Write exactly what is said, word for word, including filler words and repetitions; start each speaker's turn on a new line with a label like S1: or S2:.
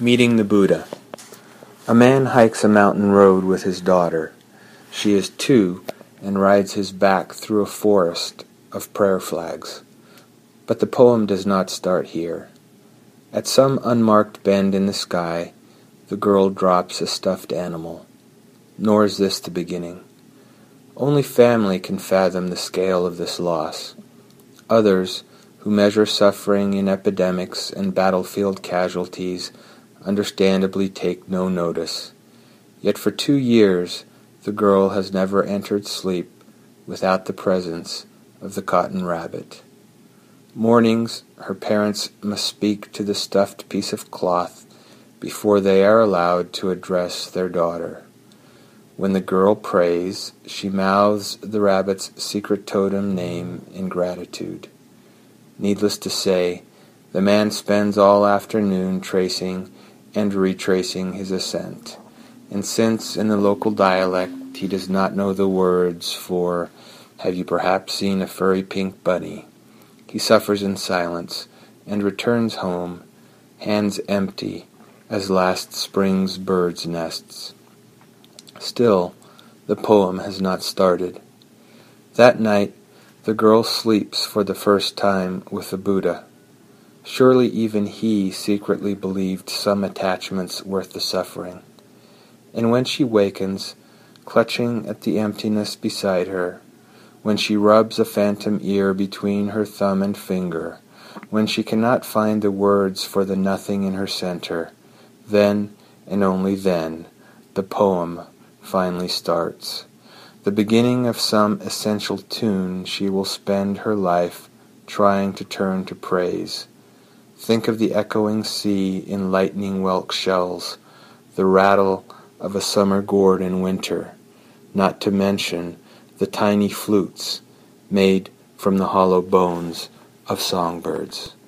S1: Meeting the Buddha. A man hikes a mountain road with his daughter. She is two and rides his back through a forest of prayer flags. But the poem does not start here. At some unmarked bend in the sky, the girl drops a stuffed animal. Nor is this the beginning. Only family can fathom the scale of this loss. Others, who measure suffering in epidemics and battlefield casualties, understandably take no notice. Yet for two years the girl has never entered sleep without the presence of the cotton rabbit. Mornings her parents must speak to the stuffed piece of cloth before they are allowed to address their daughter. When the girl prays, she mouths the rabbit's secret totem name in gratitude. Needless to say, the man spends all afternoon tracing and retracing his ascent, and since in the local dialect he does not know the words for "Have you perhaps seen a furry pink bunny?" he suffers in silence and returns home, hands empty as last spring's birds' nests. Still, the poem has not started. That night, the girl sleeps for the first time with the Buddha. Surely even he secretly believed some attachments worth the suffering. And when she wakens, clutching at the emptiness beside her, when she rubs a phantom ear between her thumb and finger, when she cannot find the words for the nothing in her center, then, and only then, the poem finally starts. The beginning of some essential tune she will spend her life trying to turn to praise. Think of the echoing sea in lightning whelk shells, the rattle of a summer gourd in winter, not to mention the tiny flutes made from the hollow bones of songbirds.